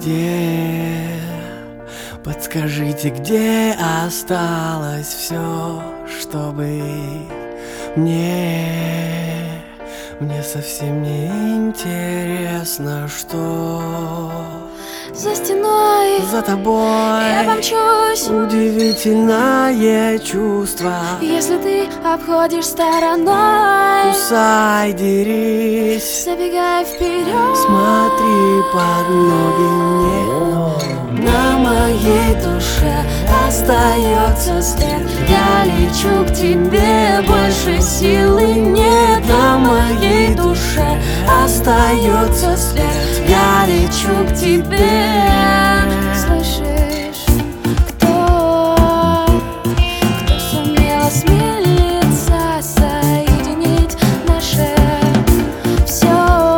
где? Подскажите, где осталось все, чтобы мне совсем не интересно, что за стеной, за тобой я помчусь. Удивительное чувство. Если ты обходишь стороной, кусай, дерись, забегай вперед. смотри под ноги мне. На моей душе остается след. Я лечу к тебе, больше силы нет. На моей душе остается след. Я лечу к тебе. Слышишь, кто сумел осмелиться соединить наше все?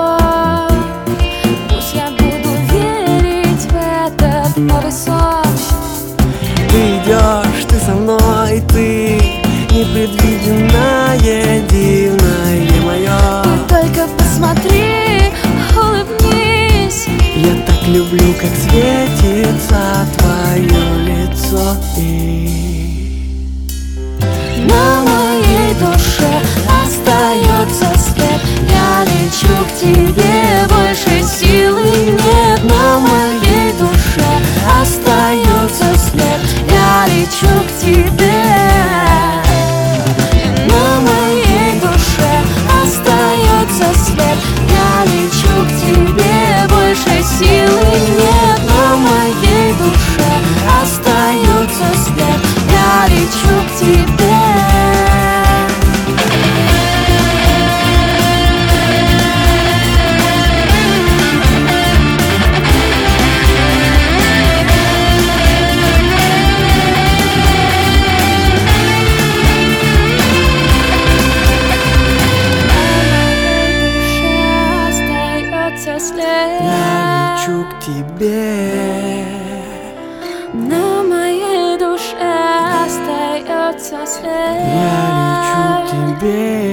Пусть я буду верить в этот новый сон. Ты идешь, ты со мной, ты непредвиденное, дивное мое. Ты только посмотри, улыбнись. Я так люблю, как светится твое лицо. И на моей душе остается след. Я лечу к тебе, больше силы нет. На моей душе остается след. Я лечу к тебе. На моей душе остается след. Я лечу к тебе, больше силы нет. На моей душе остается след. Я лечу к тебе. я лечу к тебе. На моей душе остается след. Я лечу к тебе.